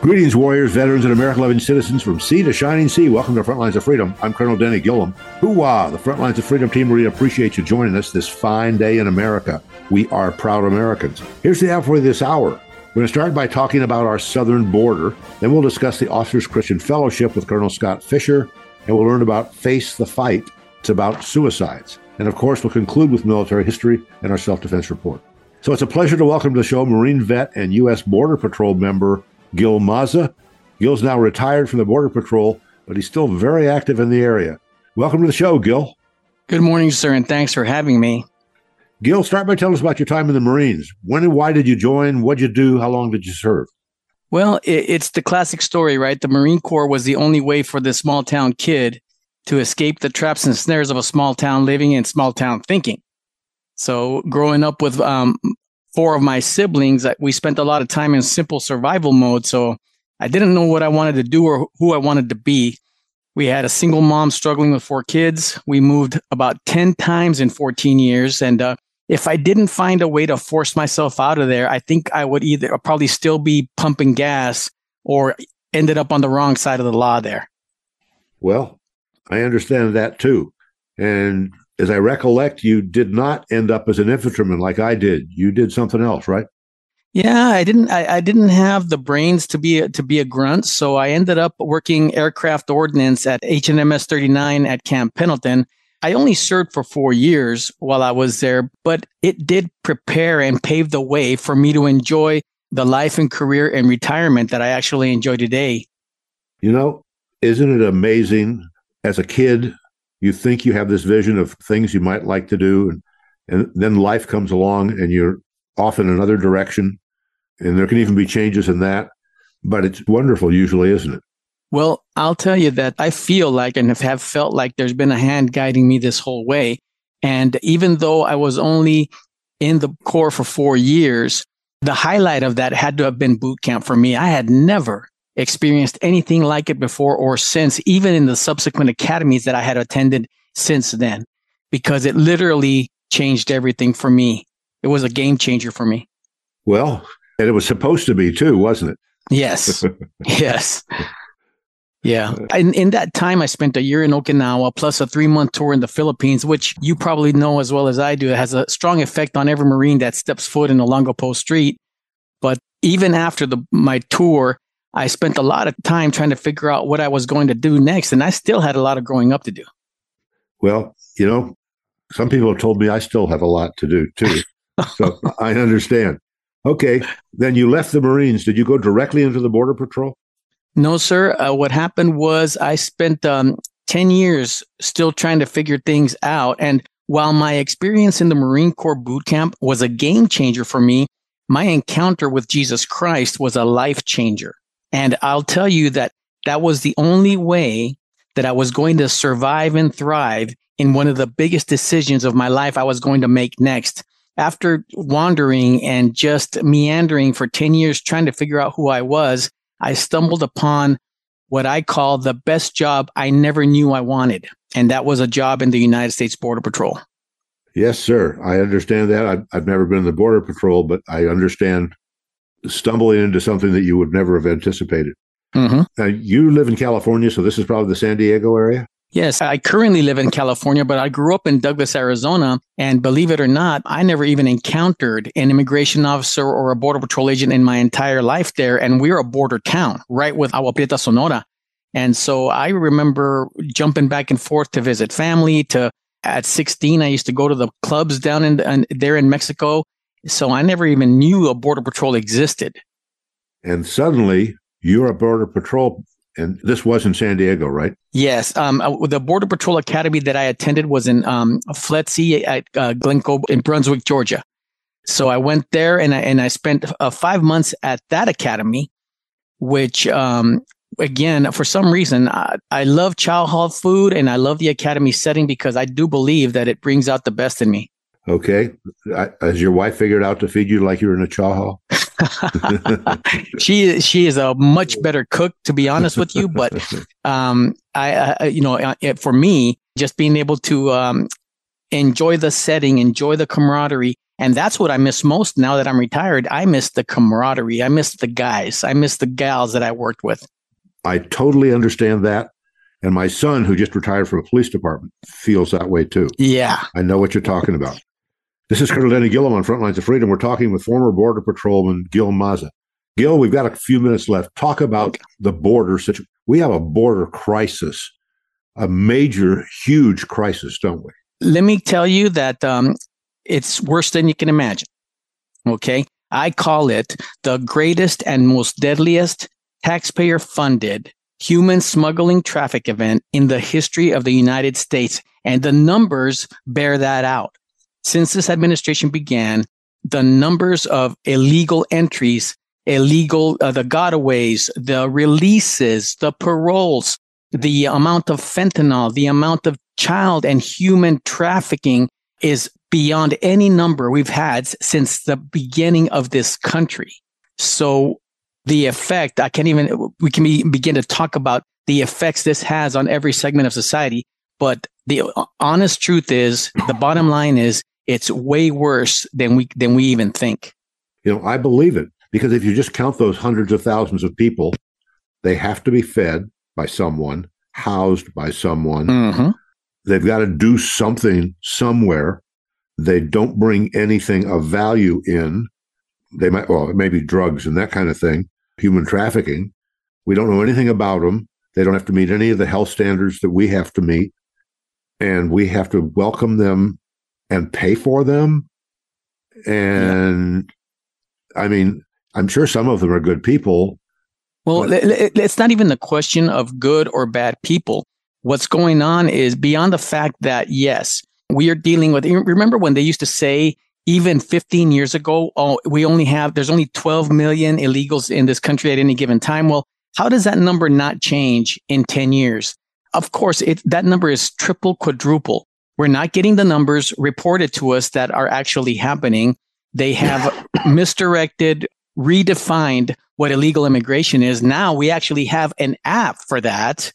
Greetings, warriors, veterans, and American-loving citizens from sea to shining sea. Welcome to Frontlines of Freedom. I'm Colonel Denny Gilliam. Hoorah! The Frontlines of Freedom team really appreciates you joining us this fine day in America. We are proud Americans. Here's the outflow this hour. We're going to start by talking about our southern border. Then we'll discuss the Officers Christian Fellowship with Colonel Scott Fisher, and we'll learn about Face the Fight. It's about suicides. And of course, we'll conclude with military history and our self-defense report. So it's a pleasure to welcome to the show Marine vet and U.S. Border Patrol member Gil Mazza. Gil's now retired from the Border Patrol, but he's still very active in the area. Welcome to the show, Gil. Good morning, sir, and thanks for having me. Gil, start by telling us about your time in the Marines. When and why did you join? What'd you do? How long did you serve? Well, it's the classic story, right? The Marine Corps was the only way for this small town kid to escape the traps and snares of a small town living and small town thinking. So growing up with four of my siblings, we spent a lot of time in simple survival mode. So I didn't know what I wanted to do or who I wanted to be. We had a single mom struggling with 4 kids. We moved about 10 times in 14 years. And if I didn't find a way to force myself out of there, I think I would either probably still be pumping gas or ended up on the wrong side of the law there. Well, I understand that too. And as I recollect, you did not end up as an infantryman like I did. You did something else, right? Yeah, I didn't have the brains to be a grunt, so I ended up working aircraft ordnance at HNMS 39 at Camp Pendleton. I only served for 4 years while I was there, but it did prepare and pave the way for me to enjoy the life and career and retirement that I actually enjoy today. You know, isn't it amazing? As a kid, you think you have this vision of things you might like to do, and then life comes along and you're off in another direction, and there can even be changes in that. But it's wonderful usually, isn't it? Well, I'll tell you that I feel like and have felt like there's been a hand guiding me this whole way. And even though I was only in the Corps for 4 years, the highlight of that had to have been boot camp for me. I had never experienced anything like it before or since, even in the subsequent academies that I had attended since then, because it literally changed everything for me. It was a game changer for me. Well, and it was supposed to be too, wasn't it? Yes. Yes. Yeah. In that time, I spent a year in Okinawa plus a 3-month tour in the Philippines, which you probably know as well as I do. It has a strong effect on every Marine that steps foot in Olongapo Post Street. But even after my tour, I spent a lot of time trying to figure out what I was going to do next, and I still had a lot of growing up to do. Well, you know, some people have told me I still have a lot to do too, so I understand. Okay, then you left the Marines. Did you go directly into the Border Patrol? No, sir. What happened was I spent 10 years still trying to figure things out, and while my experience in the Marine Corps boot camp was a game changer for me, my encounter with Jesus Christ was a life changer. And I'll tell you that was the only way that I was going to survive and thrive in one of the biggest decisions of my life I was going to make next. After wandering and just meandering for 10 years trying to figure out who I was, I stumbled upon what I call the best job I never knew I wanted. And that was a job in the United States Border Patrol. Yes, sir. I understand that. I've never been in the Border Patrol, but I understand stumbling into something that you would never have anticipated. Mm-hmm. Now, you live in California, so this is probably the San Diego area? Yes, I currently live in California, but I grew up in Douglas, Arizona. And believe it or not, I never even encountered an immigration officer or a Border Patrol agent in my entire life there. And we're a border town, right with Agua Prieta, Sonora. And so I remember jumping back and forth to visit family. At 16, I used to go to the clubs down there in Mexico. So I never even knew a Border Patrol existed. And suddenly you're a Border Patrol, and this was in San Diego, right? Yes. The Border Patrol Academy that I attended was in FLETC at Glencoe in Brunswick, Georgia. So I went there and I spent 5 months at that academy, which, again, for some reason, I love chow hall food and I love the academy setting because I do believe that it brings out the best in me. Okay. Has your wife figured out to feed you like you're in a chow hall? She is a much better cook, to be honest with you. But for me, just being able to enjoy the setting, enjoy the camaraderie, And that's what I miss most now that I'm retired. I miss the camaraderie. I miss the guys. I miss the gals that I worked with. I totally understand that. And my son, who just retired from a police department, feels that way too. Yeah. I know what you're talking about. This is Colonel Denny Gillum on Frontlines of Freedom. We're talking with former Border Patrolman Gil Maza. Gil, we've got a few minutes left. Talk about the border situation. We have a border crisis, a major, huge crisis, don't we? Let me tell you that it's worse than you can imagine. Okay. I call it the greatest and most deadliest taxpayer-funded human smuggling traffic event in the history of the United States. And the numbers bear that out. Since this administration began, the numbers of illegal entries, the gotaways, the releases, the paroles, the amount of fentanyl, the amount of child and human trafficking is beyond any number we've had since the beginning of this country. So the effect, we can begin to talk about the effects this has on every segment of society. But the honest truth is, the bottom line is, it's way worse than we even think. I believe it, because if you just count those hundreds of thousands of people, they have to be fed by someone, housed by someone. Mm-hmm. They've got to do something somewhere. They don't bring anything of value in. They might, it may be drugs and that kind of thing, human trafficking. We don't know anything about them. They don't have to meet any of the health standards that we have to meet. And we have to welcome them and pay for them. And I mean, I'm sure some of them are good people. Well, it's not even the question of good or bad people. What's going on is beyond the fact that, yes, we are dealing with, remember when they used to say, even 15 years ago, there's only 12 million illegals in this country at any given time. Well, how does that number not change in 10 years? Of course, that number is triple, quadruple. We're not getting the numbers reported to us that are actually happening. They have misdirected, redefined what illegal immigration is. Now we actually have an app for that,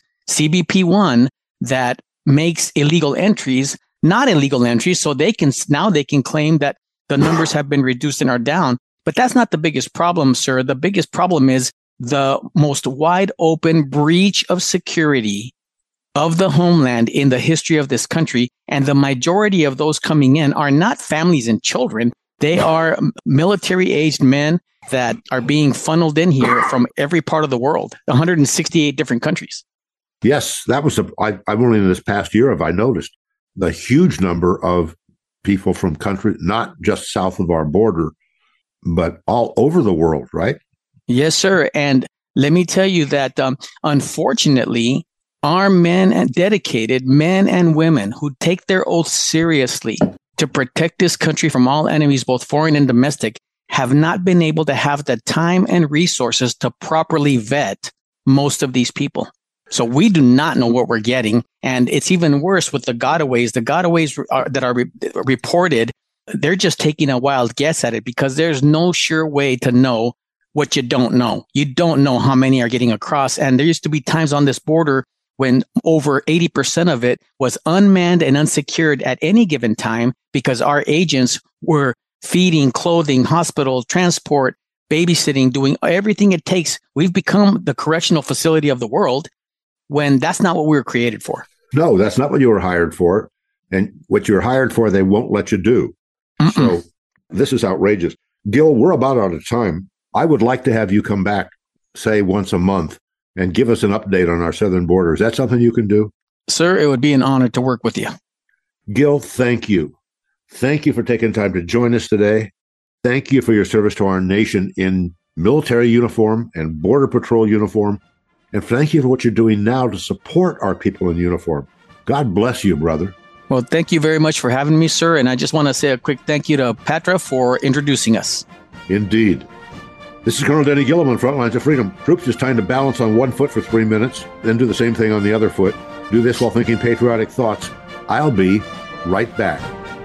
CBP1, that makes illegal entries not illegal entries. So they can claim that the numbers have been reduced and are down. But that's not the biggest problem, sir. The biggest problem is the most wide open breach of security of the homeland in the history of this country. And the majority of those coming in are not families and children. They are military-aged men that are being funneled in here from every part of the world, 168 different countries. Yes, that was I've only in this past year have I noticed the huge number of people from countries, not just south of our border, but all over the world, right? Yes, sir. And let me tell you that, unfortunately, our dedicated men and women who take their oath seriously to protect this country from all enemies, both foreign and domestic, have not been able to have the time and resources to properly vet most of these people. So we do not know what we're getting. And it's even worse with the gotaways. The gotaways that are reported, they're just taking a wild guess at it because there's no sure way to know what you don't know. You don't know how many are getting across. And there used to be times on this border when over 80% of it was unmanned and unsecured at any given time because our agents were feeding, clothing, hospital, transport, babysitting, doing everything it takes. We've become the correctional facility of the world when that's not what we were created for. No, that's not what you were hired for. And what you're hired for, they won't let you do. Mm-mm. So this is outrageous. Gil, we're about out of time. I would like to have you come back, say, once a month and give us an update on our southern border. Is that something you can do? Sir, it would be an honor to work with you. Gil, thank you. Thank you for taking time to join us today. Thank you for your service to our nation in military uniform and Border Patrol uniform. And thank you for what you're doing now to support our people in uniform. God bless you, brother. Well, thank you very much for having me, sir. And I just want to say a quick thank you to Patra for introducing us. Indeed. This is Colonel Denny Gillum on Frontlines of Freedom. Troops, it's time to balance on one foot for 3 minutes, then do the same thing on the other foot. Do this while thinking patriotic thoughts. I'll be right back.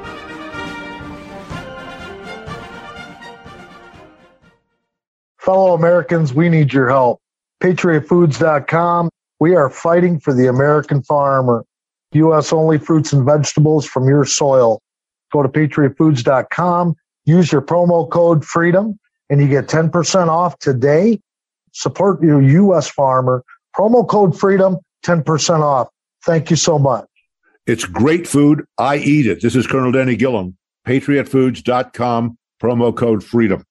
Fellow Americans, we need your help. PatriotFoods.com. We are fighting for the American farmer. U.S. only fruits and vegetables from your soil. Go to PatriotFoods.com Use your promo code FREEDOM and you get 10% off today. Support your U.S. farmer. Promo code FREEDOM, 10% off. Thank you so much. It's great food. I eat it. This is Colonel Denny Gillum, patriotfoods.com, promo code FREEDOM.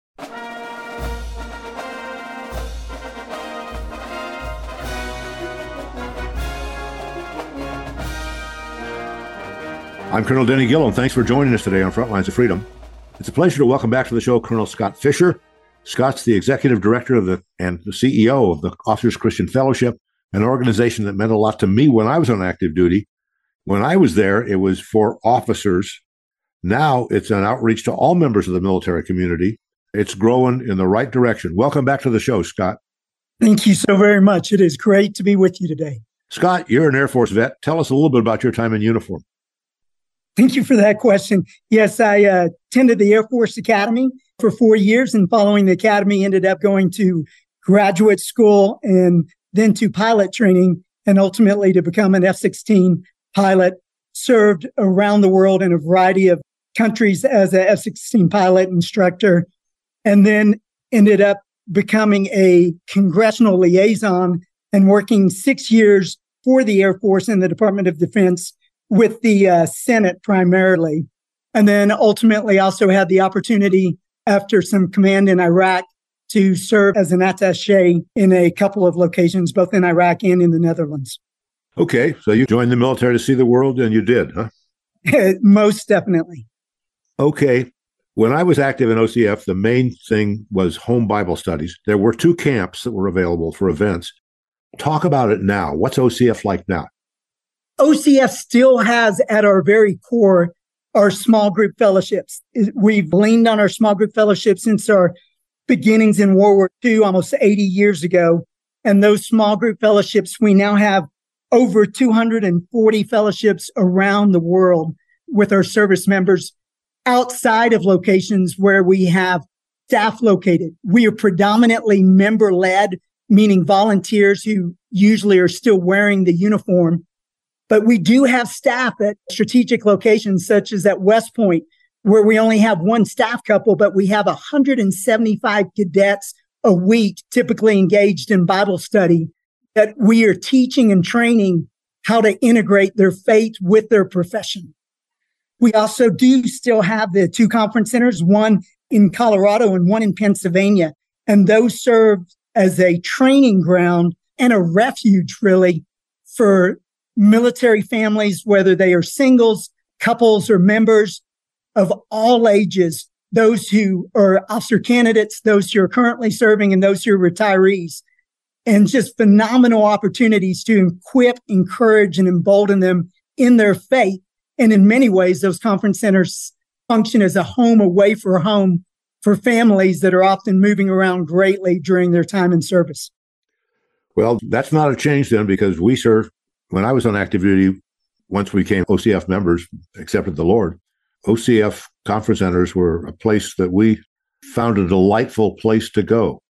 I'm Colonel Denny Gillum. Thanks for joining us today on Frontlines of Freedom. It's a pleasure to welcome back to the show Colonel Scott Fisher. Scott's the executive director and the CEO of the Officers Christian Fellowship, an organization that meant a lot to me when I was on active duty. When I was there, it was for officers. Now it's an outreach to all members of the military community. It's growing in the right direction. Welcome back to the show, Scott. Thank you so very much. It is great to be with you today. Scott, you're an Air Force vet. Tell us a little bit about your time in uniform. Thank you for that question. Yes, I attended the Air Force Academy for 4 years, and following the academy, ended up going to graduate school and then to pilot training, and ultimately to become an F-16 pilot. Served around the world in a variety of countries as a F-16 pilot instructor, and then ended up becoming a congressional liaison and working 6 years for the Air Force in the Department of Defense with the Senate primarily. And then ultimately also had the opportunity after some command in Iraq to serve as an attaché in a couple of locations, both in Iraq and in the Netherlands. Okay, so you joined the military to see the world, and you did, huh? Most definitely. Okay. When I was active in OCF, the main thing was home Bible studies. There were 2 camps that were available for events. Talk about it now. What's OCF like now? OCF still has at our very core our small group fellowships. We've leaned on our small group fellowships since our beginnings in World War II, almost 80 years ago. And those small group fellowships, we now have over 240 fellowships around the world with our service members outside of locations where we have staff located. We are predominantly member-led, meaning volunteers who usually are still wearing the uniform. But we do have staff at strategic locations, such as at West Point, where we only have 1 staff couple, but we have 175 cadets a week typically engaged in Bible study that we are teaching and training how to integrate their faith with their profession. We also do still have the 2 conference centers, one in Colorado and one in Pennsylvania. And those serve as a training ground and a refuge, really, for military families, whether they are singles, couples, or members of all ages, those who are officer candidates, those who are currently serving, and those who are retirees. And just phenomenal opportunities to equip, encourage, and embolden them in their faith. And in many ways, those conference centers function as a home away from home for families that are often moving around greatly during their time in service. Well, that's not a change then, because we served, when I was on active duty, once we became OCF members, accepted the Lord, OCF conference centers were a place that we found a delightful place to go.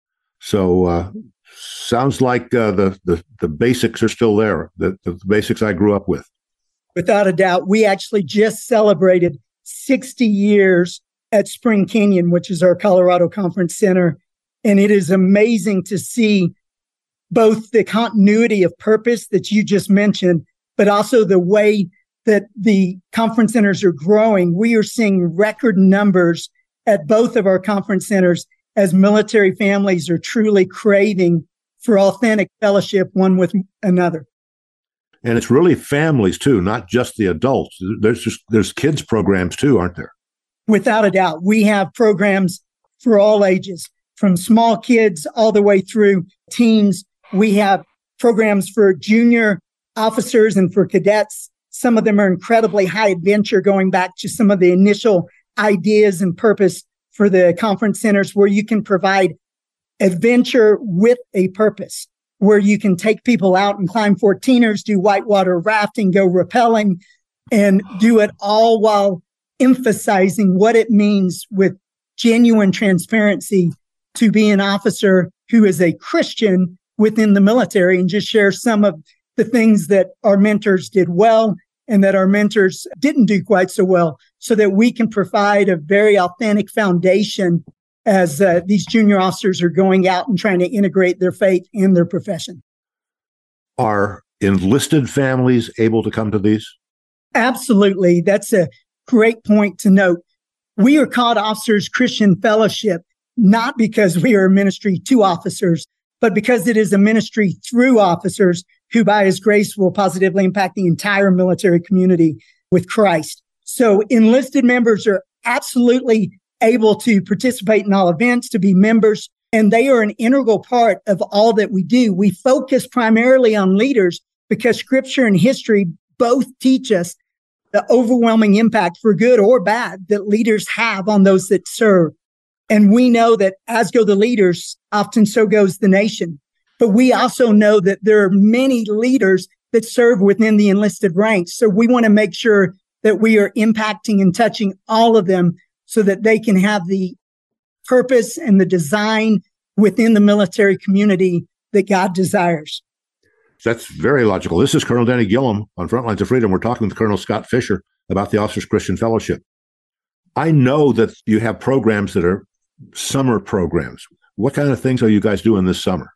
So sounds like the basics are still there, the basics I grew up with. Without a doubt. We actually just celebrated 60 years at Spring Canyon, which is our Colorado Conference Center. And it is amazing to see both the continuity of purpose that you just mentioned, but also the way that the conference centers are growing. We are seeing record numbers at both of our conference centers as military families are truly craving for authentic fellowship one with another. And it's really families too, not just the adults. There's kids programs too, aren't there? Without a doubt. We have programs for all ages, from small kids all the way through teens. We have programs for junior officers and for cadets. Some of them are incredibly high adventure, going back to some of the initial ideas and purpose for the conference centers, where you can provide adventure with a purpose, where you can take people out and climb 14ers, do whitewater rafting, go rappelling, and do it all while emphasizing what it means with genuine transparency to be an officer who is a Christian within the military, and just share some of the things that our mentors did well and that our mentors didn't do quite so well, so that we can provide a very authentic foundation as these junior officers are going out and trying to integrate their faith in their profession. Are enlisted families able to come to these? Absolutely. That's a great point to note. We are called Officers Christian Fellowship, not because we are a ministry to officers, but because it is a ministry through officers who, by His grace, will positively impact the entire military community with Christ. So enlisted members are absolutely able to participate in all events, to be members, and they are an integral part of all that we do. We focus primarily on leaders because Scripture and history both teach us the overwhelming impact, for good or bad, that leaders have on those that serve. And we know that as go the leaders, often so goes the nation. But we also know that there are many leaders that serve within the enlisted ranks. So we want to make sure that we are impacting and touching all of them so that they can have the purpose and the design within the military community that God desires. That's very logical. This is Colonel Danny Gillum on Frontlines of Freedom. We're talking with Colonel Scott Fisher about the Officers Christian Fellowship. I know that you have programs that are summer programs. What kind of things are you guys doing this summer?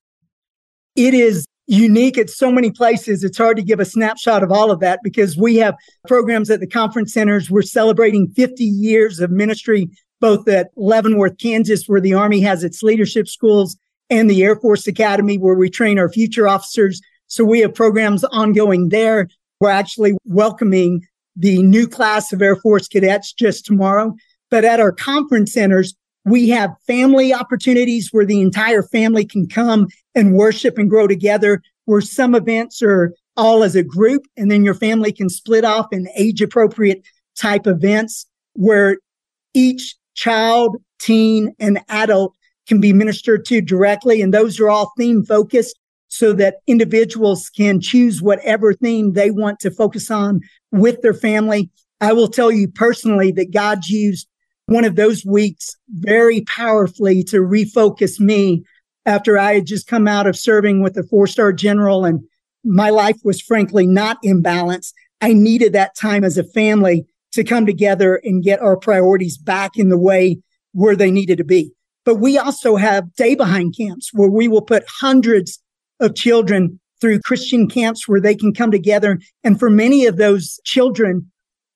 It is unique at so many places. It's hard to give a snapshot of all of that because we have programs at the conference centers. We're celebrating 50 years of ministry, both at Leavenworth, Kansas, where the Army has its leadership schools, and the Air Force Academy, where we train our future officers. So we have programs ongoing there. We're actually welcoming the new class of Air Force cadets just tomorrow. But at our conference centers, we have family opportunities where the entire family can come and worship and grow together, where some events are all as a group, and then your family can split off in age-appropriate type events where each child, teen, and adult can be ministered to directly. And those are all theme-focused so that individuals can choose whatever theme they want to focus on with their family. I will tell you personally that God used one of those weeks very powerfully to refocus me after I had just come out of serving with a 4-star general and my life was frankly not in balance. I needed that time as a family to come together and get our priorities back in the way where they needed to be. But we also have day behind camps where we will put hundreds of children through Christian camps where they can come together. And for many of those children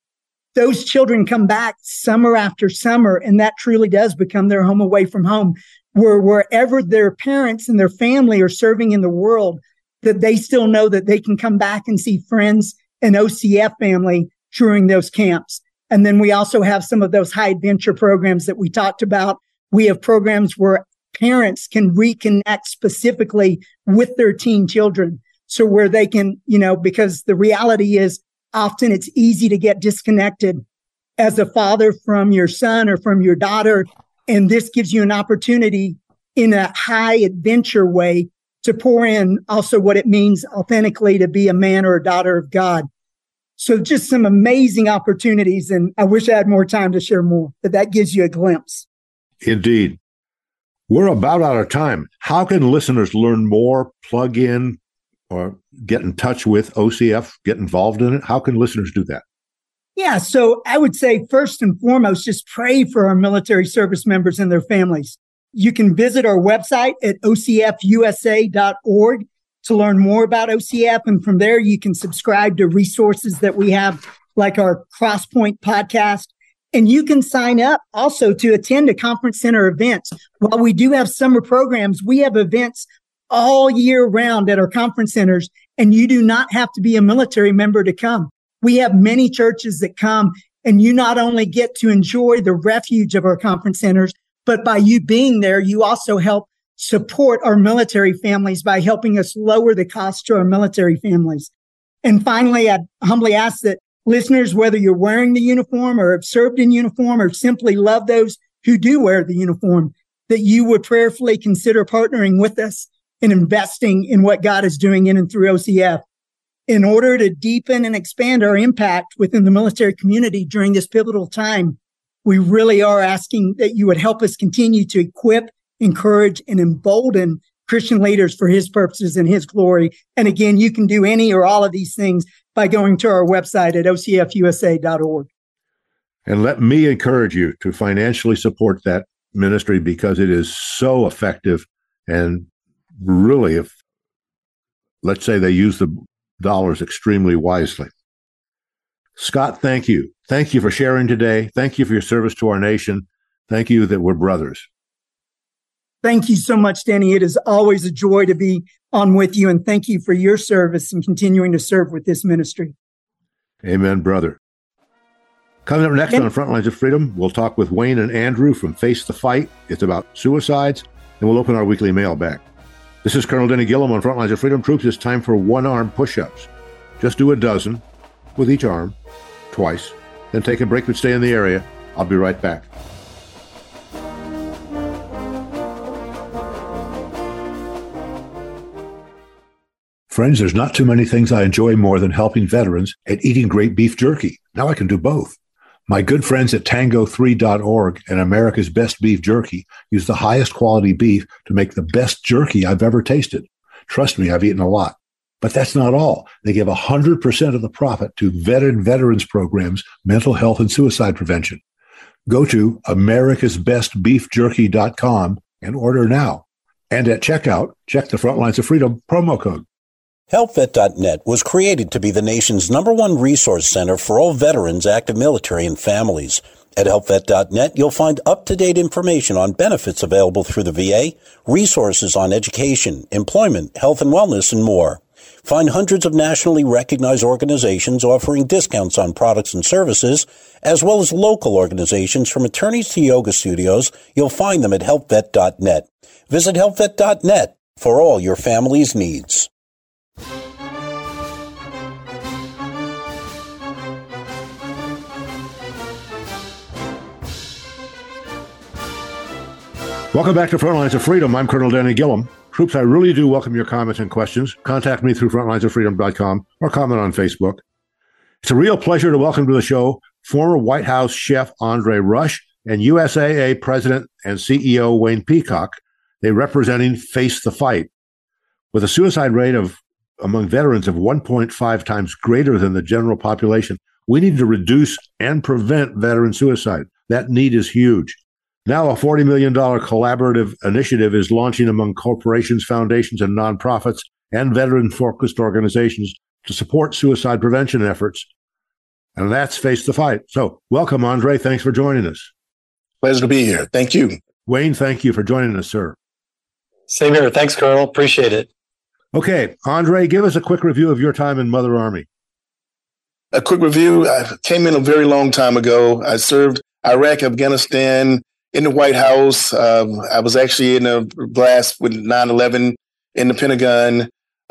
come back summer after summer, and that truly does become their home away from home, where wherever their parents and their family are serving in the world, that they still know that they can come back and see friends and OCF family during those camps. And then we also have some of those high adventure programs that we talked about. We have programs where parents can reconnect specifically with their teen children. So where they can, because the reality is often it's easy to get disconnected as a father from your son or from your daughter. And this gives you an opportunity in a high adventure way to pour in also what it means authentically to be a man or a daughter of God. So just some amazing opportunities. And I wish I had more time to share more, but that gives you a glimpse. Indeed. We're about out of time. How can listeners learn more, plug in, or get in touch with OCF, get involved in it? How can listeners do that? Yeah, so I would say first and foremost, just pray for our military service members and their families. You can visit our website at ocfusa.org to learn more about OCF. And from there, you can subscribe to resources that we have, like our Crosspoint podcast. And you can sign up also to attend a conference center events. While we do have summer programs, we have events all year round at our conference centers, and you do not have to be a military member to come. We have many churches that come, and you not only get to enjoy the refuge of our conference centers, but by you being there, you also help support our military families by helping us lower the cost to our military families. And finally, I humbly ask that listeners, whether you're wearing the uniform or have served in uniform or simply love those who do wear the uniform, that you would prayerfully consider partnering with us in investing in what God is doing in and through OCF in order to deepen and expand our impact within the military community during this pivotal time. We really are asking that you would help us continue to equip, encourage, and embolden Christian leaders for His purposes and His glory. And again, you can do any or all of these things by going to our website at ocfusa.org. And let me encourage you to financially support that ministry because it is so effective. And really, if let's say they use the dollars extremely wisely. Scott, thank you. Thank you for sharing today. Thank you for your service to our nation. Thank you that we're brothers. Thank you so much, Danny. It is always a joy to be on with you. And thank you for your service and continuing to serve with this ministry. Amen, brother. Coming up next on Frontlines of Freedom, we'll talk with Wayne and Andrew from Face the Fight. It's about suicides, and we'll open our weekly mailbag. This is Colonel Denny Gillum on Frontlines of Freedom. Troops, it's time for one-arm push-ups. Just do a dozen with each arm, twice, then take a break but stay in the area. I'll be right back. Friends, there's not too many things I enjoy more than helping veterans and eating great beef jerky. Now I can do both. My good friends at tango3.org and America's Best Beef Jerky use the highest quality beef to make the best jerky I've ever tasted. Trust me, I've eaten a lot. But that's not all. They give 100% of the profit to veterans programs, mental health, and suicide prevention. Go to americasbestbeefjerky.com and order now. And at checkout, check the Frontlines of Freedom promo code. HelpVet.net was created to be the nation's #1 resource center for all veterans, active military, and families. At HelpVet.net, you'll find up-to-date information on benefits available through the VA, resources on education, employment, health and wellness, and more. Find hundreds of nationally recognized organizations offering discounts on products and services, as well as local organizations from attorneys to yoga studios. You'll find them at HelpVet.net. Visit HelpVet.net for all your family's needs. Welcome back to Frontlines of Freedom. I'm Colonel Danny Gillum. Troops, I really do welcome your comments and questions. Contact me through frontlinesoffreedom.com or comment on Facebook. It's a real pleasure to welcome to the show former White House chef Andre Rush and USAA President and CEO Wayne Peacock. They're representing Face the Fight. With a suicide rate among veterans of 1.5 times greater than the general population, we need to reduce and prevent veteran suicide. That need is huge. Now, a $40 million collaborative initiative is launching among corporations, foundations, and nonprofits and veteran-focused organizations to support suicide prevention efforts. And that's Face the Fight. So welcome, Andre. Thanks for joining us. Pleasure to be here. Thank you. Wayne, thank you for joining us, sir. Same here. Thanks, Colonel. Appreciate it. Okay, Andre, give us a quick review of your time in Mother Army. A quick review. I came in a very long time ago. I served Iraq, Afghanistan, in the White House. I was actually in a blast with 9/11 in the Pentagon.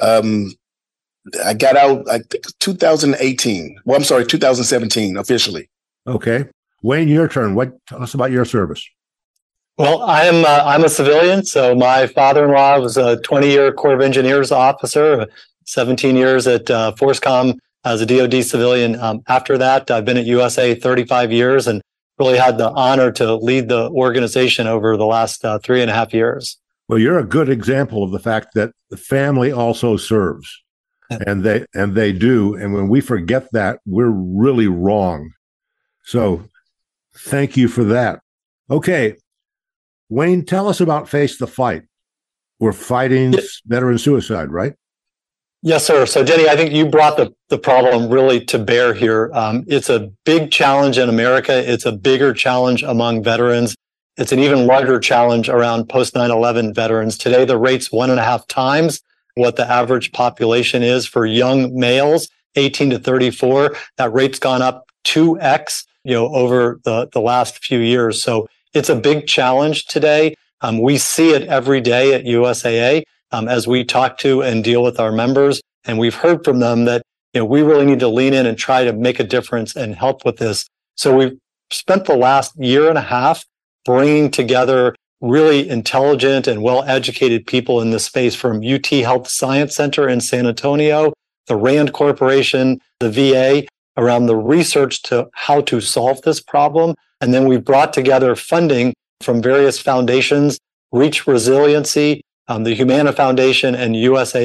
I got out, I think, 2018. Well, I'm sorry, 2017 officially. Okay. Wayne, your turn. Tell us about your service. Well, I'm a civilian. So my father-in-law was a 20-year Corps of Engineers officer, 17 years at FORSCOM as a DoD civilian. After that, I've been at USA 35 years and really had the honor to lead the organization over the last 3.5 years. Well, you're a good example of the fact that the family also serves, and they do. And when we forget that, we're really wrong. So thank you for that. Okay, Wayne, tell us about Face the Fight. We're fighting veteran suicide, right? Yes, sir. So, Denny, I think you brought the problem really to bear here. It's a big challenge in America. It's a bigger challenge among veterans. It's an even larger challenge around post 9/11 veterans. Today, the rate's 1.5 times what the average population is for young males, 18 to 34. That rate's gone up 2x, over the last few years. So it's a big challenge today. We see it every day at USAA. As we talk to and deal with our members, and we've heard from them that we really need to lean in and try to make a difference and help with this. So we've spent the last 1.5 years bringing together really intelligent and well-educated people in this space, from UT Health Science Center in San Antonio, the RAND Corporation, the VA, around the research to how to solve this problem. And then we brought together funding from various foundations, Reach Resiliency, the Humana Foundation, and USAA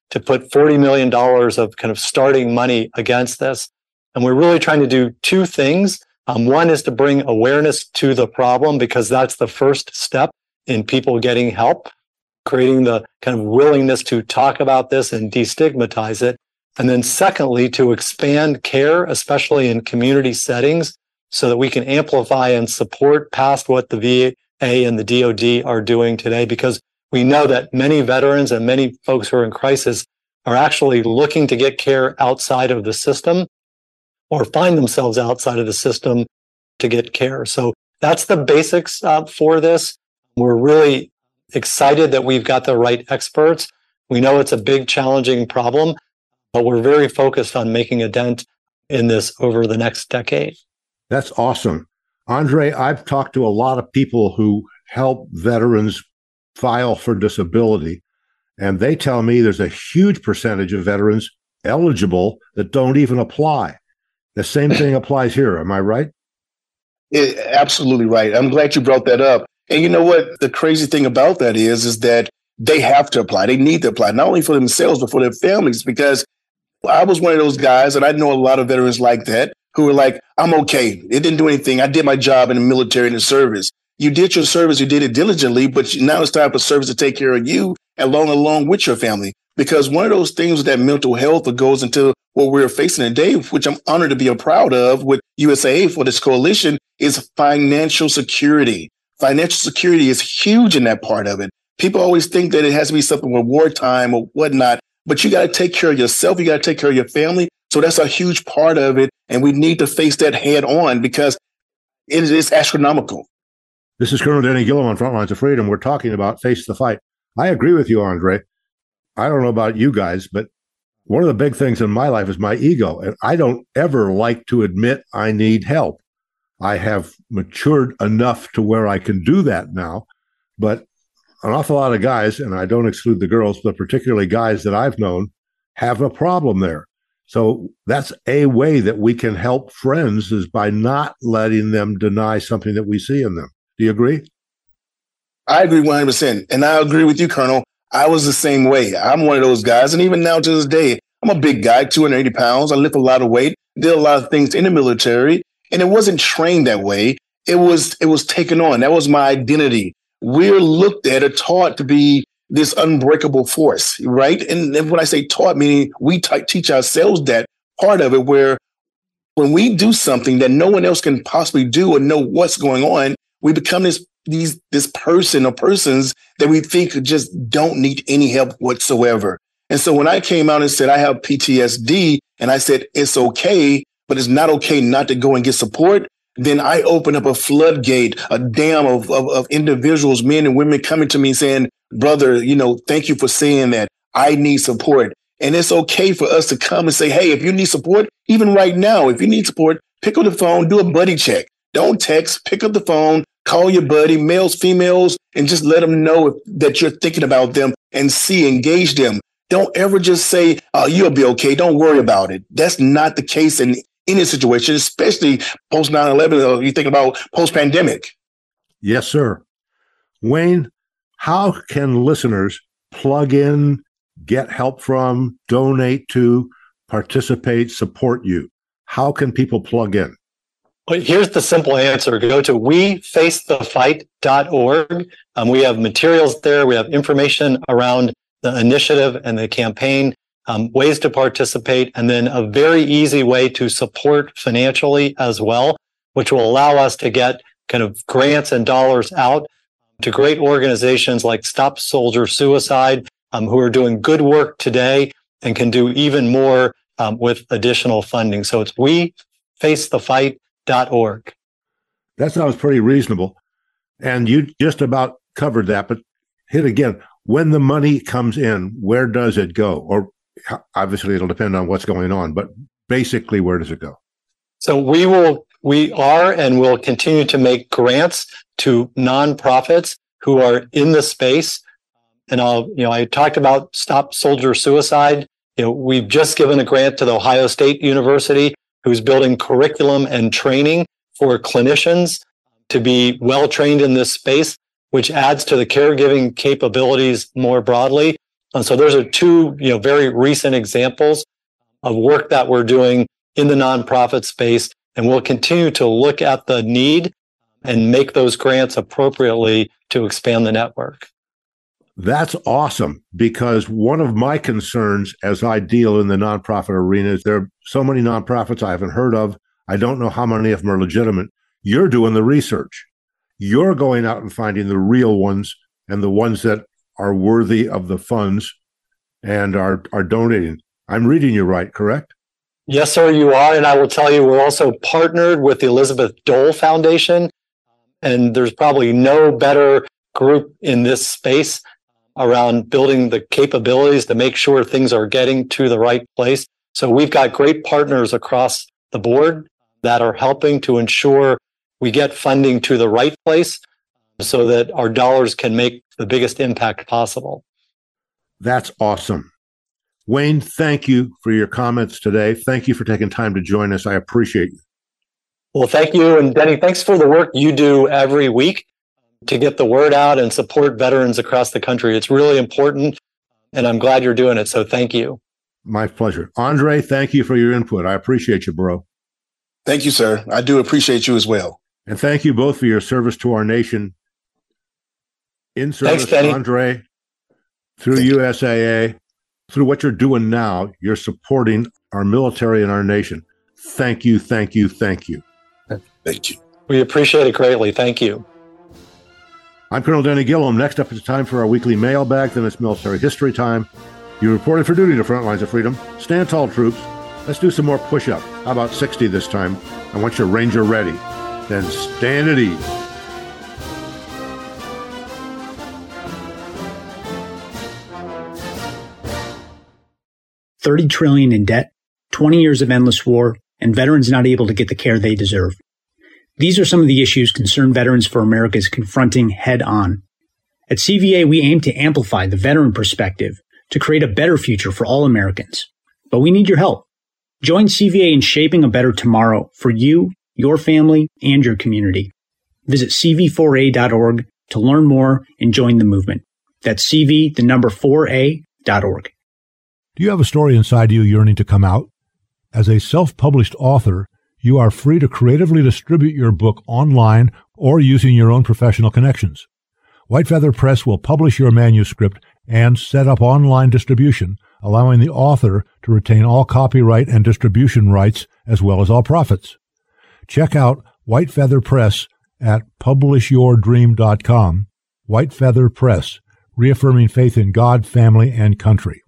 to put $40 million of kind of starting money against this. And we're really trying to do two things. One is to bring awareness to the problem, because that's the first step in people getting help, creating the kind of willingness to talk about this and destigmatize it. And then secondly, to expand care, especially in community settings, so that we can amplify and support past what the VA and the DoD are doing today, because we know that many veterans and many folks who are in crisis are actually looking to get care outside of the system or find themselves outside of the system to get care. So that's the basics for this. We're really excited that we've got the right experts. We know it's a big, challenging problem, but we're very focused on making a dent in this over the next decade. That's awesome. Andre, I've talked to a lot of people who help veterans file for disability, and they tell me there's a huge percentage of veterans eligible that don't even apply. The same thing applies here. Am I right? Absolutely right. I'm glad you brought that up. And you know what? The crazy thing about that is that they have to apply. They need to apply, not only for themselves, but for their families, because I was one of those guys, and I know a lot of veterans like that, who were like, I'm okay. It didn't do anything. I did my job in the military and the service. You did your service. You did it diligently, but now it's time for service to take care of you along with your family. Because one of those things with that mental health that goes into what we're facing today, which I'm honored to be a proud of with USAA for this coalition, is financial security. Financial security is huge in that part of it. People always think that it has to be something with wartime or whatnot, but you got to take care of yourself. You got to take care of your family. So that's a huge part of it. And we need to face that head on, because it is astronomical. This is Colonel Denny Gillum on Frontlines of Freedom. We're talking about Face the Fight. I agree with you, Andre. I don't know about you guys, but one of the big things in my life is my ego. And I don't ever like to admit I need help. I have matured enough to where I can do that now. But an awful lot of guys, and I don't exclude the girls, but particularly guys that I've known, have a problem there. So that's a way that we can help friends, is by not letting them deny something that we see in them. Do you agree? I agree 100%. And I agree with you, Colonel. I was the same way. I'm one of those guys. And even now to this day, I'm a big guy, 280 pounds. I lift a lot of weight, did a lot of things in the military. And it wasn't trained that way. It was taken on. That was my identity. We're looked at or taught to be this unbreakable force, right? And when I say taught, meaning we teach ourselves that part of it, where when we do something that no one else can possibly do or know what's going on, we become this person or persons that we think just don't need any help whatsoever. And so when I came out and said, I have PTSD, and I said, it's okay, but it's not okay not to go and get support, then I opened up a floodgate, a dam of individuals, men and women coming to me saying, brother, thank you for saying that. I need support. And it's okay for us to come and say, hey, if you need support, even right now, if you need support, pick up the phone, do a buddy check. Don't text, pick up the phone, call your buddy, males, females, and just let them know that you're thinking about them and engage them. Don't ever just say, you'll be okay. Don't worry about it. That's not the case in any situation, especially post 9/11. You think about post-pandemic. Yes, sir. Wayne, how can listeners plug in, get help from, donate to, participate, support you? How can people plug in? Well, here's the simple answer. Go to wefacethefight.org. We have materials there. We have information around the initiative and the campaign, ways to participate, and then a very easy way to support financially as well, which will allow us to get kind of grants and dollars out to great organizations like Stop Soldier Suicide, who are doing good work today and can do even more with additional funding. So it's wefacethefight.org. That sounds pretty reasonable. And you just about covered that, but hit again. When the money comes in, where does it go? Or obviously it'll depend on what's going on, but basically where does it go? So we are and will continue to make grants to nonprofits who are in the space. And I talked about Stop Soldier Suicide. We've just given a grant to the Ohio State University, who's building curriculum and training for clinicians to be well trained in this space, which adds to the caregiving capabilities more broadly. And so those are two, very recent examples of work that we're doing in the nonprofit space. And we'll continue to look at the need and make those grants appropriately to expand the network. That's awesome, because one of my concerns as I deal in the nonprofit arena is there are so many nonprofits I haven't heard of. I don't know how many of them are legitimate. You're doing the research. You're going out and finding the real ones and the ones that are worthy of the funds and are donating. I'm reading you right, correct? Yes, sir, you are. And I will tell you, we're also partnered with the Elizabeth Dole Foundation. And there's probably no better group in this space around building the capabilities to make sure things are getting to the right place. So we've got great partners across the board that are helping to ensure we get funding to the right place so that our dollars can make the biggest impact possible. That's awesome. Wayne, thank you for your comments today. Thank you for taking time to join us. I appreciate you. Well, thank you. And Denny, thanks for the work you do every week to get the word out and support veterans across the country. It's really important, and I'm glad you're doing it. So thank you. My pleasure. Andre, thank you for your input. I appreciate you, bro. Thank you, sir. I do appreciate you as well. And thank you both for your service to our nation. In service, thanks, Andre, through USAA, through what you're doing now, you're supporting our military and our nation. Thank you, thank you, thank you. Thank you. We appreciate it greatly. Thank you. I'm Colonel Denny Gillum. Next up, it's time for our weekly mailbag. Then it's military history time. You reported for duty to Front Lines of Freedom. Stand tall, troops. Let's do some more push-up. How about 60 this time? I want your Ranger ready. Then stand at ease. $30 trillion in debt, 20 years of endless war, and veterans not able to get the care they deserve. These are some of the issues concerned Veterans for America is confronting head on. At CVA, we aim to amplify the veteran perspective to create a better future for all Americans. But we need your help. Join CVA in shaping a better tomorrow for you, your family, and your community. Visit cv4a.org to learn more and join the movement. That's cv4a.org. Do you have a story inside you yearning to come out? As a self-published author, you are free to creatively distribute your book online or using your own professional connections. White Feather Press will publish your manuscript and set up online distribution, allowing the author to retain all copyright and distribution rights as well as all profits. Check out White Feather Press at publishyourdream.com. White Feather Press, reaffirming faith in God, family, and country.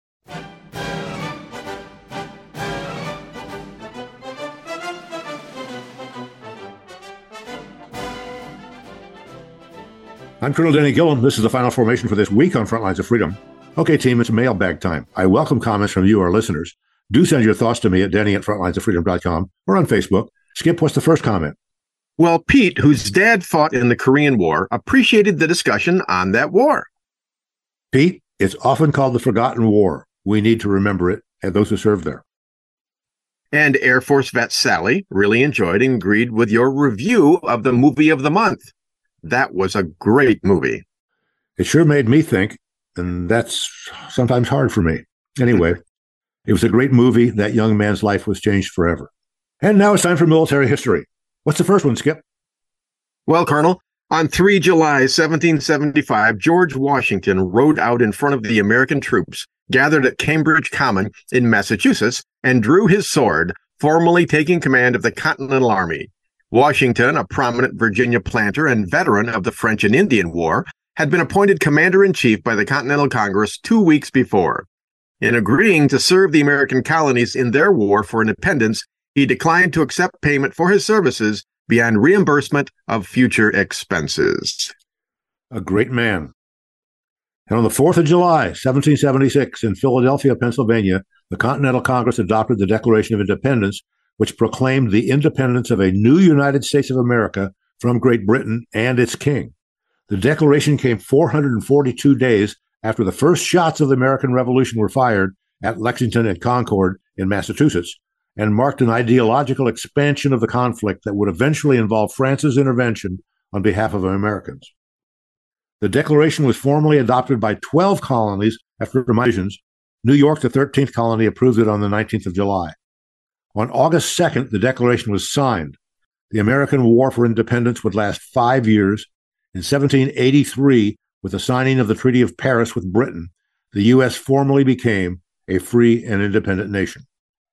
I'm Colonel Denny Gillum. This is the final formation for this week on Front Lines of Freedom. Okay, team, it's mailbag time. I welcome comments from you, our listeners. Do send your thoughts to me at denny@frontlinesoffreedom.com or on Facebook. Skip, what's the first comment? Well, Pete, whose dad fought in the Korean War, appreciated the discussion on that war. Pete, it's often called the Forgotten War. We need to remember it, and those who served there. And Air Force vet Sally really enjoyed and agreed with your review of the movie of the month. That was a great movie. It sure made me think, and that's sometimes hard for me. Anyway, it was a great movie. That young man's life was changed forever. And now it's time for military history. What's the first one, Skip? Well, Colonel, on 3 July 1775, George Washington rode out in front of the American troops gathered at Cambridge Common in Massachusetts and drew his sword, formally taking command of the Continental Army. Washington, a prominent Virginia planter and veteran of the French and Indian War, had been appointed commander-in-chief by the Continental Congress 2 weeks before. In agreeing to serve the American colonies in their war for independence, he declined to accept payment for his services beyond reimbursement of future expenses. A great man. And on the 4th of July, 1776, in Philadelphia, Pennsylvania, the Continental Congress adopted the Declaration of Independence, which proclaimed the independence of a new United States of America from Great Britain and its king. The declaration came 442 days after the first shots of the American Revolution were fired at Lexington and Concord in Massachusetts, and marked an ideological expansion of the conflict that would eventually involve France's intervention on behalf of Americans. The declaration was formally adopted by 12 colonies after my visions, New York, the 13th colony, approved it on the 19th of July. On August 2nd, the declaration was signed. The American War for Independence would last 5 years. In 1783, with the signing of the Treaty of Paris with Britain, the U.S. formally became a free and independent nation.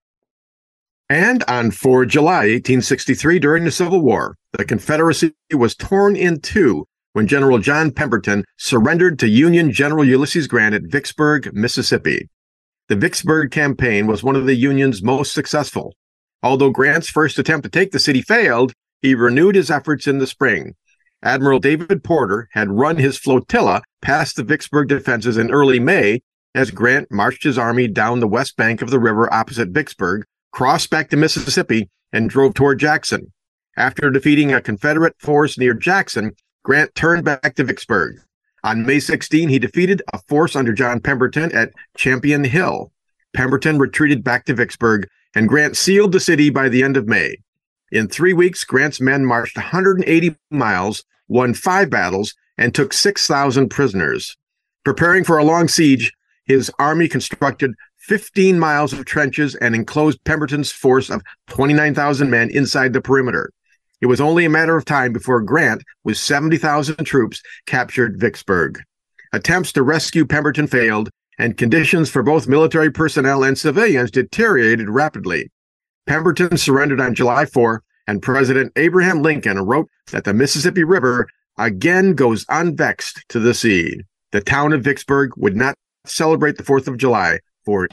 And on 4 July 1863, during the Civil War, the Confederacy was torn in two when General John Pemberton surrendered to Union General Ulysses Grant at Vicksburg, Mississippi. The Vicksburg campaign was one of the Union's most successful. Although Grant's first attempt to take the city failed, he renewed his efforts in the spring. Admiral David Porter had run his flotilla past the Vicksburg defenses in early May as Grant marched his army down the west bank of the river opposite Vicksburg, crossed back to Mississippi, and drove toward Jackson. After defeating a Confederate force near Jackson, Grant turned back to Vicksburg. On May 16, he defeated a force under John Pemberton at Champion Hill. Pemberton retreated back to Vicksburg, and Grant sealed the city by the end of May. In 3 weeks, Grant's men marched 180 miles, won 5 battles, and took 6,000 prisoners. Preparing for a long siege, his army constructed 15 miles of trenches and enclosed Pemberton's force of 29,000 men inside the perimeter. It was only a matter of time before Grant, with 70,000 troops, captured Vicksburg. Attempts to rescue Pemberton failed, and conditions for both military personnel and civilians deteriorated rapidly. Pemberton surrendered on July 4, and President Abraham Lincoln wrote that the Mississippi River again goes unvexed to the sea. The town of Vicksburg would not celebrate the 4th of July for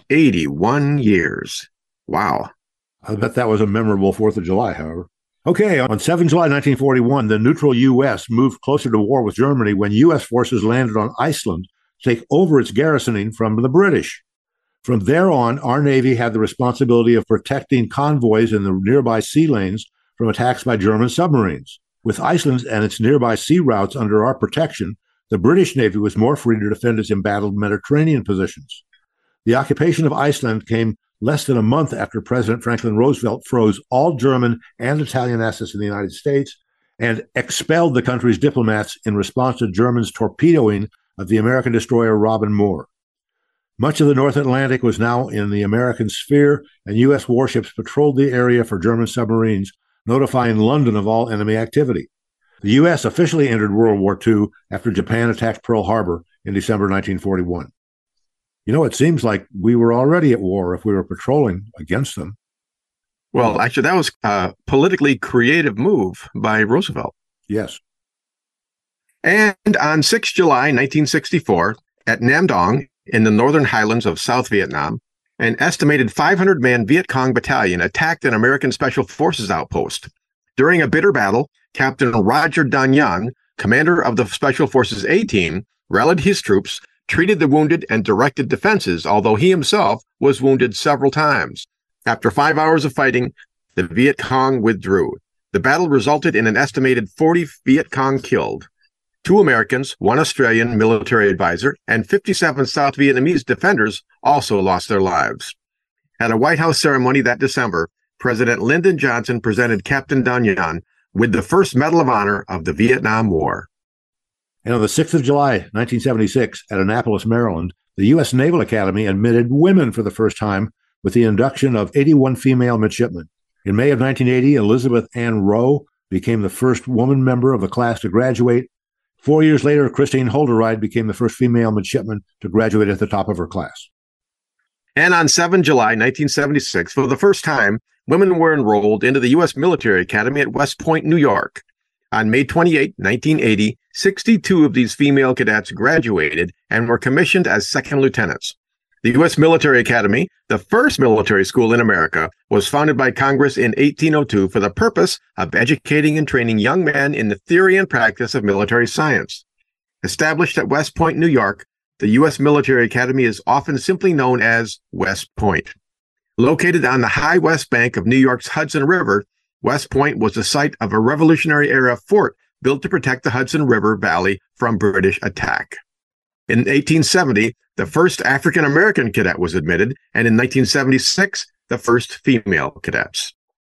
81 years. Wow. I bet that was a memorable 4th of July, however. Okay, on 7 July 1941, the neutral U.S. moved closer to war with Germany when U.S. forces landed on Iceland to take over its garrisoning from the British. From there on, our Navy had the responsibility of protecting convoys in the nearby sea lanes from attacks by German submarines. With Iceland and its nearby sea routes under our protection, the British Navy was more free to defend its embattled Mediterranean positions. The occupation of Iceland came less than a month after President Franklin Roosevelt froze all German and Italian assets in the United States and expelled the country's diplomats in response to Germans' torpedoing of the American destroyer Robin Moore. Much of the North Atlantic was now in the American sphere, and U.S. warships patrolled the area for German submarines, notifying London of all enemy activity. The U.S. officially entered World War II after Japan attacked Pearl Harbor in December 1941. You know, it seems like we were already at war if we were patrolling against them. Well, actually, that was a politically creative move by Roosevelt. Yes. And on 6 July 1964, at Nam Dong, in the northern highlands of South Vietnam, an estimated 500-man Viet Cong battalion attacked an American Special Forces outpost. During a bitter battle, Captain Roger Dagnan, commander of the Special Forces A-Team, rallied his troops, treated the wounded, and directed defenses, although he himself was wounded several times. After 5 hours of fighting, the Viet Cong withdrew. The battle resulted in an estimated 40 Viet Cong killed. 2 Americans, 1 Australian military advisor, and 57 South Vietnamese defenders also lost their lives. At a White House ceremony that December, President Lyndon Johnson presented Captain Dagnan with the first Medal of Honor of the Vietnam War. And on the 6th of July, 1976, at Annapolis, Maryland, the U.S. Naval Academy admitted women for the first time with the induction of 81 female midshipmen. In May of 1980, Elizabeth Ann Rowe became the first woman member of the class to graduate. 4 years later, Christine Holderride became the first female midshipman to graduate at the top of her class. And on 7 July 1976, for the first time, women were enrolled into the U.S. Military Academy at West Point, New York. On May 28, 1980, 62 of these female cadets graduated and were commissioned as second lieutenants. The U.S. Military Academy, the first military school in America, was founded by Congress in 1802 for the purpose of educating and training young men in the theory and practice of military science. Established at West Point, New York, the U.S. Military Academy is often simply known as West Point. Located on the high west bank of New York's Hudson River, West Point was the site of a Revolutionary-era fort built to protect the Hudson River Valley from British attack. In 1870, the first African-American cadet was admitted, and in 1976, the first female cadets.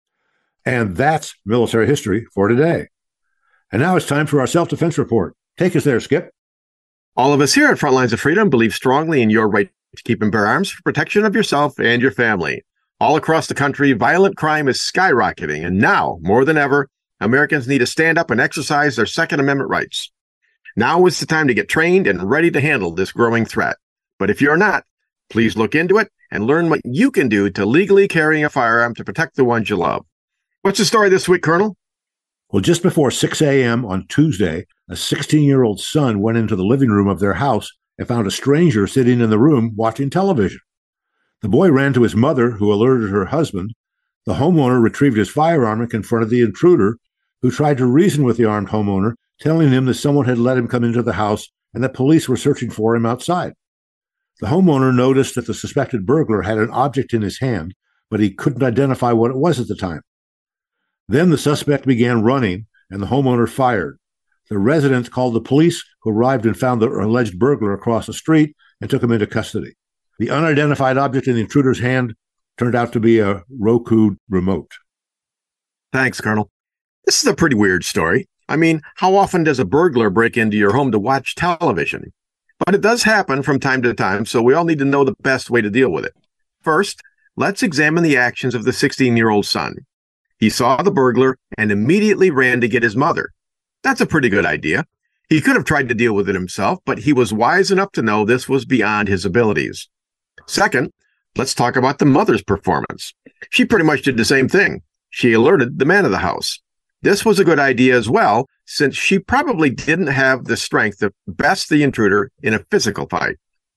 And that's military history for today. And now it's time for our self-defense report. Take us there, Skip. All of us here at Frontlines of Freedom believe strongly in your right to keep and bear arms for protection of yourself and your family. All across the country, violent crime is skyrocketing, and now, more than ever, Americans need to stand up and exercise their Second Amendment rights. Now is the time to get trained and ready to handle this growing threat. But if you're not, please look into it and learn what you can do to legally carry a firearm to protect the ones you love. What's the story this week, Colonel? Well, just before 6 a.m. on Tuesday, a 16-year-old son went into the living room of their house and found a stranger sitting in the room watching television. The boy ran to his mother, who alerted her husband. The homeowner retrieved his firearm and confronted the intruder, who tried to reason with the armed homeowner, telling him that someone had let him come into the house and that police were searching for him outside. The homeowner noticed that the suspected burglar had an object in his hand, but he couldn't identify what it was at the time. Then the suspect began running, and the homeowner fired. The residents called the police, who arrived and found the alleged burglar across the street and took him into custody. The unidentified object in the intruder's hand turned out to be a Roku remote. Thanks, Colonel. This is a pretty weird story. I mean, how often does a burglar break into your home to watch television? But it does happen from time to time, so we all need to know the best way to deal with it. First, let's examine the actions of the 16-year-old son. He saw the burglar and immediately ran to get his mother. That's a pretty good idea. He could have tried to deal with it himself, but he was wise enough to know this was beyond his abilities. Second, let's talk about the mother's performance. She pretty much did the same thing. She alerted the man of the house. This was a good idea as well, since she probably didn't have the strength to best the intruder in a physical fight.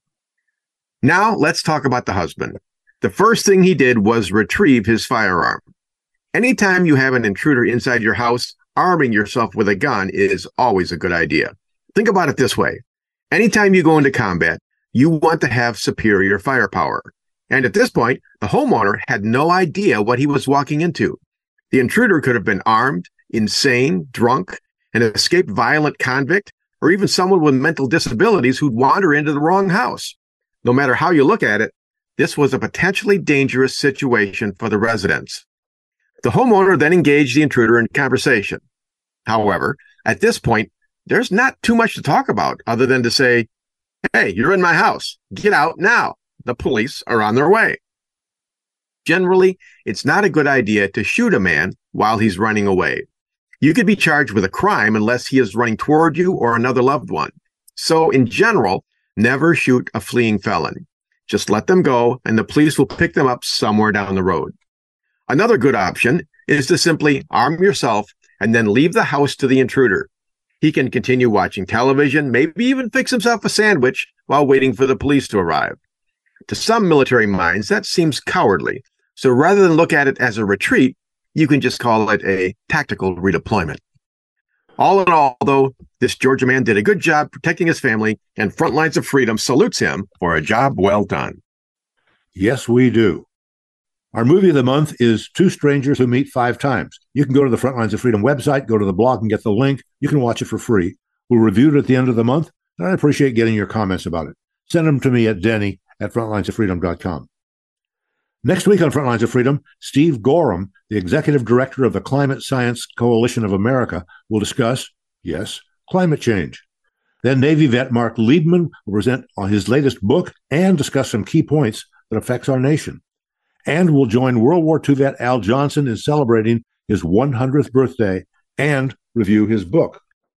Now, let's talk about the husband. The first thing he did was retrieve his firearm. Anytime you have an intruder inside your house, arming yourself with a gun is always a good idea. Think about it this way. Anytime you go into combat, you want to have superior firepower. And at this point, the homeowner had no idea what he was walking into. The intruder could have been armed, insane, drunk, an escaped violent convict, or even someone with mental disabilities who'd wander into the wrong house. No matter how you look at it, this was a potentially dangerous situation for the residents. The homeowner then engaged the intruder in conversation. However, at this point, there's not too much to talk about other than to say, "Hey, you're in my house. Get out now. The police are on their way." Generally, it's not a good idea to shoot a man while he's running away. You could be charged with a crime unless he is running toward you or another loved one. So, in general, never shoot a fleeing felon. Just let them go, and the police will pick them up somewhere down the road. Another good option is to simply arm yourself and then leave the house to the intruder. He can continue watching television, maybe even fix himself a sandwich while waiting for the police to arrive. To some military minds, that seems cowardly. So rather than look at it as a retreat, you can just call it a tactical redeployment. All in all, though, this Georgia man did a good job protecting his family, and Frontlines of Freedom salutes him for a job well done. Yes, we do. Our movie of the month is Two Strangers Who Meet Five Times. You can go to the Frontlines of Freedom website, go to the blog and get the link. You can watch it for free. We'll review it at the end of the month, and I appreciate getting your comments about it. Send them to me at denny@frontlinesoffreedom.com. Next week on Frontlines of Freedom, Steve Gorham, the Executive Director of the Climate Science Coalition of America, will discuss, yes, climate change. Then Navy vet Mark Liebman will present on his latest book and discuss some key points that affects our nation. And we'll join World War II vet Al Johnson in celebrating his 100th birthday and review his book.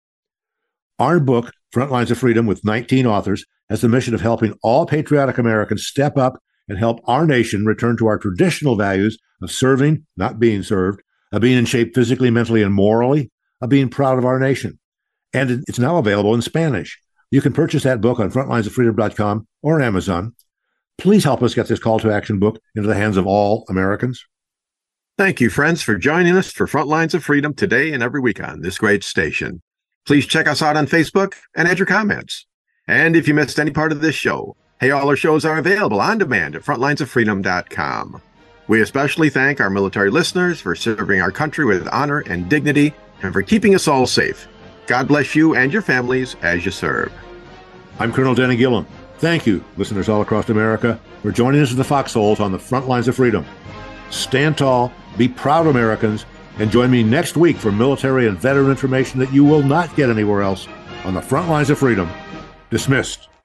Our book, Frontlines of Freedom, with 19 authors, has the mission of helping all patriotic Americans step up and help our nation return to our traditional values of serving, not being served, of being in shape physically, mentally, and morally, of being proud of our nation. And it's now available in Spanish. You can purchase that book on frontlinesoffreedom.com or Amazon. Please help us get this call to action book into the hands of all Americans. Thank you, friends, for joining us for Frontlines of Freedom today and every week on this great station. Please check us out on Facebook and add your comments. And if you missed any part of this show, hey, all our shows are available on demand at frontlinesoffreedom.com. We especially thank our military listeners for serving our country with honor and dignity and for keeping us all safe. God bless you and your families as you serve. I'm Colonel Denny Gillum. Thank you, listeners all across America, for joining us in the Foxholes on the Frontlines of Freedom. Stand tall, be proud Americans, and join me next week for military and veteran information that you will not get anywhere else on the Frontlines of Freedom. Dismissed.